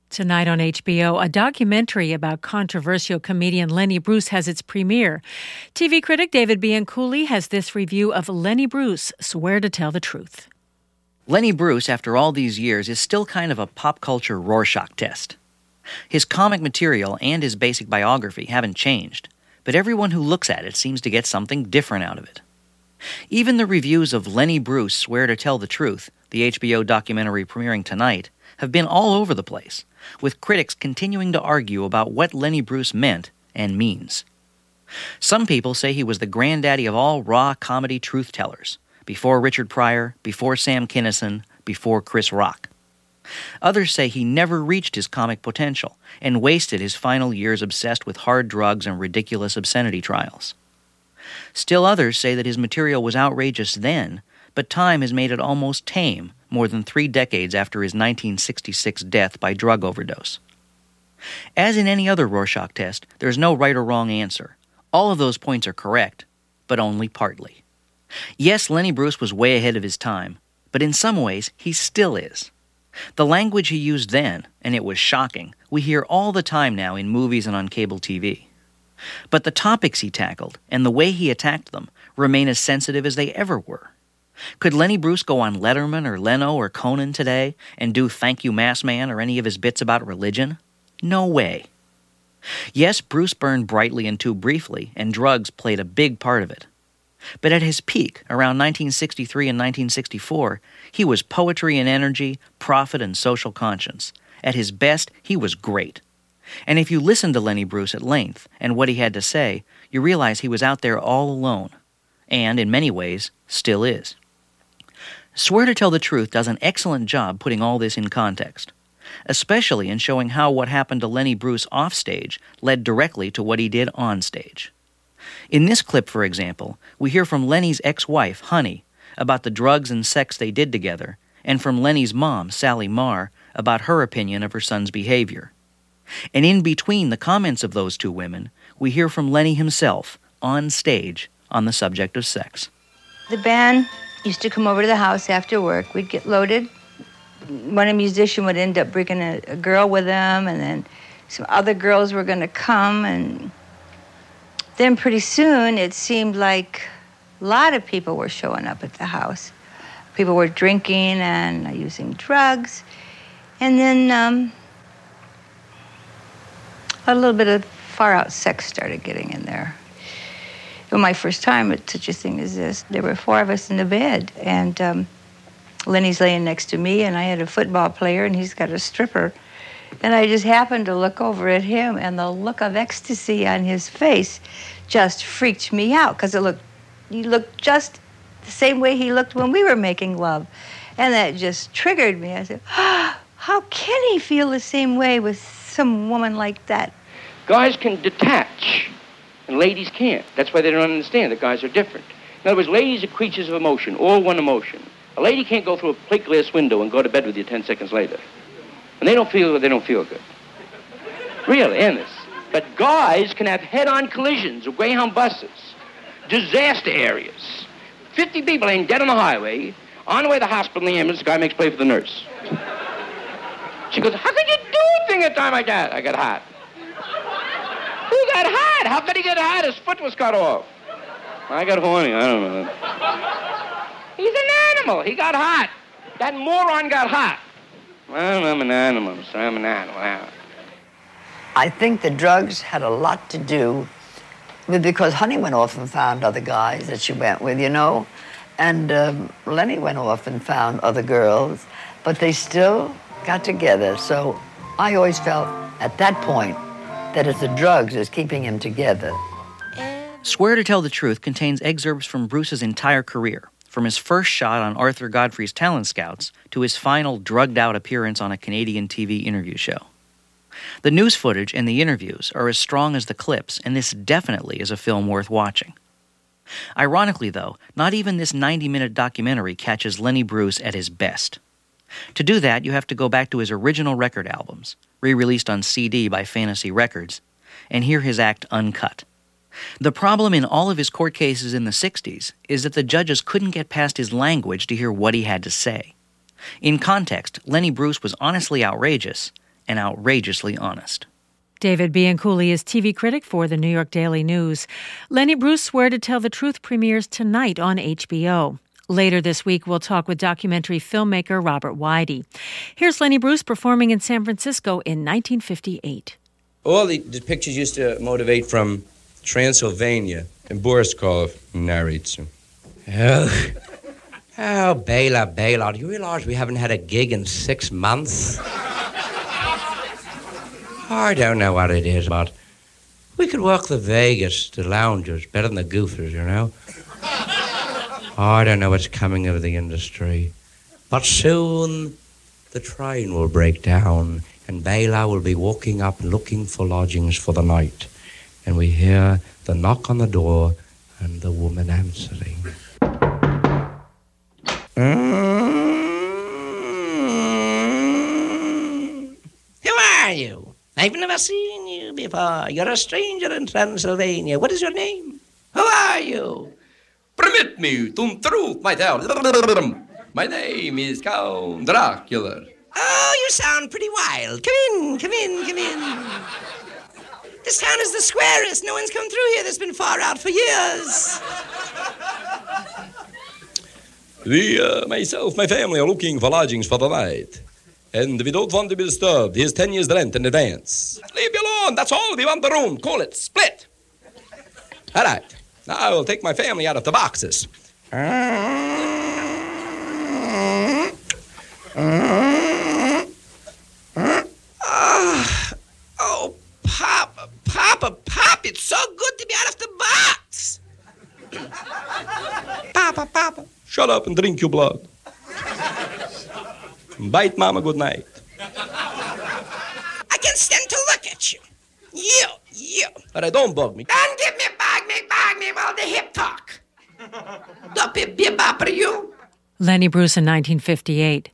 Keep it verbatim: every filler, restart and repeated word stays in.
Tonight on H B O, a documentary about controversial comedian Lenny Bruce has its premiere. T V critic David Bianculli has this review of Lenny Bruce, Swear to Tell the Truth. Lenny Bruce, after all these years, is still kind of a pop culture Rorschach test. His comic material and his basic biography haven't changed, but everyone who looks at it seems to get something different out of it. Even the reviews of Lenny Bruce, Swear to Tell the Truth, the H B O documentary premiering tonight, have been all over the place, with critics continuing to argue about what Lenny Bruce meant and means. Some people say he was the granddaddy of all raw comedy truth-tellers, before Richard Pryor, before Sam Kinison, before Chris Rock. Others say he never reached his comic potential and wasted his final years obsessed with hard drugs and ridiculous obscenity trials. Still others say that his material was outrageous then, but time has made it almost tame more than three decades after his nineteen sixty-six death by drug overdose. As in any other Rorschach test, there's no right or wrong answer. All of those points are correct, but only partly. Yes, Lenny Bruce was way ahead of his time, but in some ways, he still is. The language he used then, and it was shocking, we hear all the time now in movies and on cable T V. But the topics he tackled, and the way he attacked them, remain as sensitive as they ever were. Could Lenny Bruce go on Letterman or Leno or Conan today and do Thank You Mass Man or any of his bits about religion? No way. Yes, Bruce burned brightly and too briefly, and drugs played a big part of it. But at his peak, around nineteen sixty-three and nineteen sixty-four, he was poetry and energy, profit and social conscience. At his best, he was great. And if you listen to Lenny Bruce at length and what he had to say, you realize he was out there all alone. And, in many ways, still is. Swear to Tell the Truth does an excellent job putting all this in context, especially in showing how what happened to Lenny Bruce offstage led directly to what he did onstage. In this clip, for example, we hear from Lenny's ex-wife, Honey, about the drugs and sex they did together, and from Lenny's mom, Sally Marr, about her opinion of her son's behavior. And in between the comments of those two women, we hear from Lenny himself, on stage, on the subject of sex. The band used to come over to the house after work. We'd get loaded. One musician would end up bringing a, a girl with them, and then some other girls were going to come. And then pretty soon, it seemed like a lot of people were showing up at the house. People were drinking and using drugs. And then um, a little bit of far-out sex started getting in there. It was my first time at such a thing as this. There were four of us in the bed, and um, Lenny's laying next to me, and I had a football player, and he's got a stripper. And I just happened to look over at him, and the look of ecstasy on his face just freaked me out, because it looked, he looked just the same way he looked when we were making love. And that just triggered me. I said, oh, how can he feel the same way with some woman like that? Guys can detach, and ladies can't. That's why they don't understand that guys are different. In other words, ladies are creatures of emotion, all one emotion. A lady can't go through a plate glass window and go to bed with you ten seconds later. And they don't feel they don't feel good. Really, in this. But guys can have head-on collisions of Greyhound buses, disaster areas. Fifty people ain't dead on the highway. On the way to the hospital in the ambulance, the guy makes play for the nurse. She goes, how could you do a thing at a time like that? I got hot. Who got hot? How could he get hot? His foot was cut off. I got horny. I don't know. He's an animal. He got hot. That moron got hot. Well, I'm an animal, so I'm an animal. I think the drugs had a lot to do with, because Honey went off and found other guys that she went with, you know, and um, Lenny went off and found other girls, but they still got together. So I always felt at that point that it's the drugs that's keeping him together. Swear to Tell the Truth contains excerpts from Bruce's entire career, from his first shot on Arthur Godfrey's Talent Scouts to his final drugged-out appearance on a Canadian T V interview show. The news footage and the interviews are as strong as the clips, and this definitely is a film worth watching. Ironically, though, not even this ninety-minute documentary catches Lenny Bruce at his best. To do that, you have to go back to his original record albums, re-released on C D by Fantasy Records, and hear his act uncut. The problem in all of his court cases in the sixties is that the judges couldn't get past his language to hear what he had to say. In context, Lenny Bruce was honestly outrageous, and outrageously honest. David Bianculli is T V critic for the New York Daily News. Lenny Bruce Swear to Tell the Truth premieres tonight on H B O. Later this week, we'll talk with documentary filmmaker Robert Weide. Here's Lenny Bruce performing in San Francisco in nineteen fifty-eight. All the, the pictures used to motivate from Transylvania, and Boris Karloff narrates them. Oh, oh, Bela, Bela, do you realize we haven't had a gig in six months? I don't know what it is, but we could work the Vegas, the loungers, better than the goofers, you know? I don't know what's coming of the industry, but soon the train will break down and Bela will be walking up looking for lodgings for the night. And we hear the knock on the door and the woman answering. Mm. Who are you? I've never seen you before. You're a stranger in Transylvania. What is your name? Who are you? Permit me to truth my tale. My name is Count Dracula. Oh, you sound pretty wild. Come in, come in, come in. This town is the squarest. No one's come through here that's been far out for years. We, uh, myself, my family are looking for lodgings for the night. And we don't want to be disturbed. Here's ten years' rent in advance. Leave me alone, that's all. We want the room. Call it split. All right. Now I will take my family out of the boxes. Oh, oh, Papa, Papa, Papa, it's so good to be out of the box. Papa, Papa. Shut up and drink your blood. Bite Mama good night. I can stand to look at you. You, you. All right, don't bug me. Don't give me bug me, bug me all the hip talk. Don't be bebop, you. Lenny Bruce in nineteen fifty-eight.